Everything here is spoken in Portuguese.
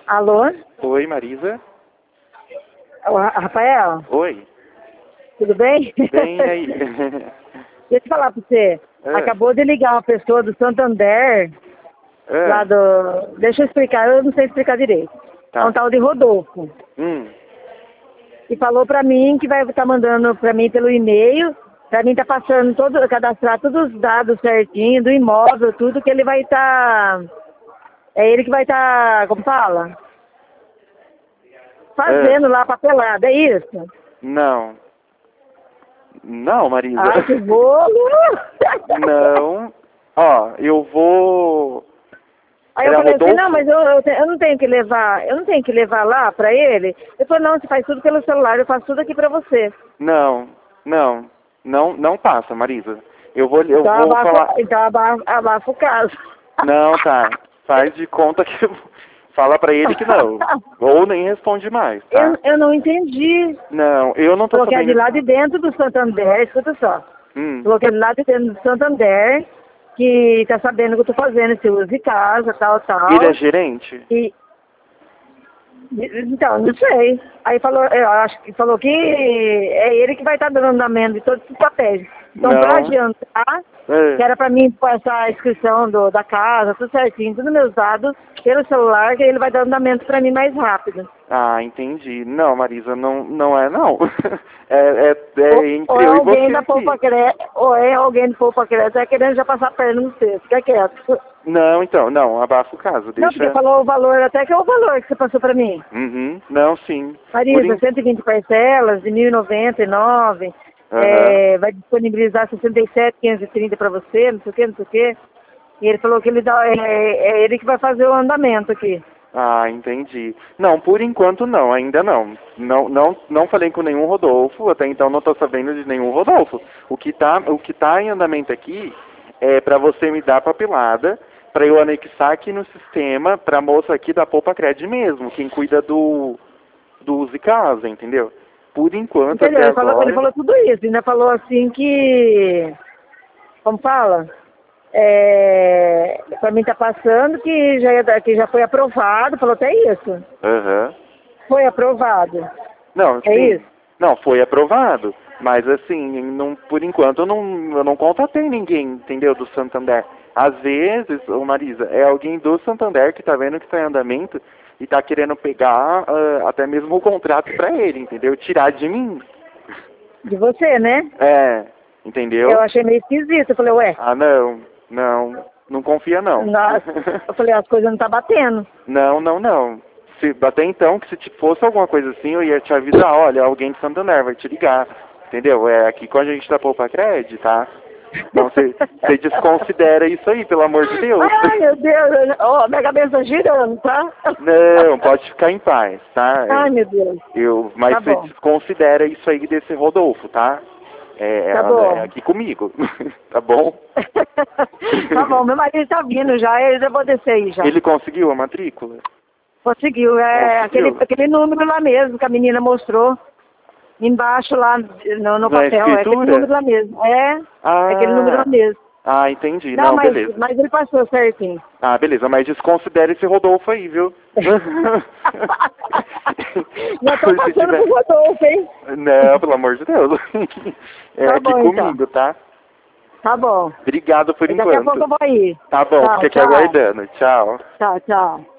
Alô? Oi, Marisa. Rafael? Oi. Tudo bem? Bem aí. Deixa eu te falar pra você. Acabou de ligar uma pessoa do Santander, lá do... Deixa eu explicar, eu não sei explicar direito. Tá. É um tal de Rodolfo. E falou pra mim que vai estar mandando pra mim pelo e-mail, pra mim tá passando todo, cadastrar todos os dados certinho, do imóvel, tudo que ele vai estar... É ele que vai estar, como fala? Fazendo lá a papelada, é isso? Não. Não, Marisa. Ai, que bolo! Não. Ó, eu vou... Aí eu falei assim, não, mas eu não tenho que levar lá pra ele? Ele falou, não, você faz tudo pelo celular, eu faço tudo aqui pra você. Não, não. Não passa, Marisa. Eu vou Então falar... Então abafa o caso. Não, tá. Faz de conta que... Fala pra ele que não. Ou nem responde mais, tá? Eu não entendi. Não, eu não tô Falou que é sabendo... de lá de dentro do Santander, escuta só. Falou que é de lá de dentro do Santander, que tá sabendo o que eu tô fazendo, esse uso de casa, tal. Ele é gerente? Então, não sei. Aí falou, eu acho que falou que é ele que vai estar dando andamento de todos esses papéis. Então, pra adiantar, que era pra mim passar a inscrição da casa, tudo certinho, todos meus dados, pelo celular, que ele vai dar andamento pra mim mais rápido. Ah, entendi. Não, Marisa, não é não. é entre ou é eu e alguém você da aqui. Poupa Crédito, ou é alguém do Poupa Crédito, tá querendo já passar a perna no seu, fica quieto. Não, então, não, abafa o caso, deixa... Não, porque falou o valor, até que é o valor que você passou pra mim. Não, sim. Marisa, 120 parcelas de 1.099, vai disponibilizar 67.530 para você, não sei o que. E ele falou que ele é ele que vai fazer o andamento aqui. Ah, entendi. Não, por enquanto não, ainda não. Não falei com nenhum Rodolfo, até então não estou sabendo de nenhum Rodolfo. O que tá em andamento aqui é para você me dar a papelada, para eu anexar aqui no sistema, para a moça aqui da Poupa Cred mesmo, quem cuida do Use Casa, entendeu? Por enquanto, Entendeu? até agora... Ele falou tudo isso, ainda falou assim que, como fala, para mim tá passando que já foi aprovado, falou até isso. Foi aprovado. Não, sim. É isso? Não, foi aprovado, mas assim, por enquanto eu não contatei ninguém, entendeu, do Santander. Às vezes, ô Marisa, é alguém do Santander que tá vendo que tá em andamento e tá querendo pegar até mesmo o contrato pra ele, entendeu? Tirar de mim. De você, né? Entendeu? Eu achei meio esquisito, eu falei, ué. Ah, não confia não. Nossa, eu falei, as coisas não tá batendo. Não. Até então, que se fosse alguma coisa assim, eu ia te avisar, olha, alguém de Santander vai te ligar, entendeu? É aqui com a gente da Poupa Cred, tá? Não, você desconsidera isso aí, pelo amor de Deus. Ai, meu Deus, minha cabeça girando, tá? Não, pode ficar em paz, tá? Ai, meu Deus. Mas você desconsidera isso aí desse Rodolfo, tá? É aqui comigo, tá bom? Tá bom, meu marido tá vindo já, eu já vou descer aí já. Ele conseguiu a matrícula? Conseguiu, aquele número lá mesmo que a menina mostrou. Embaixo lá no papel, é aquele número lá mesmo. Aquele número lá mesmo. Ah, entendi. Não, beleza. Mas ele passou certinho. Ah, beleza, mas desconsidere esse Rodolfo aí, viu? Já tô passando pro Rodolfo, hein? Não, pelo amor de Deus. Tá aqui bom, comigo, então. tá? Tá bom. Obrigado por enquanto. Daqui a pouco eu vou ir. Tá bom, fica aqui aguardando. Tchau. Tchau.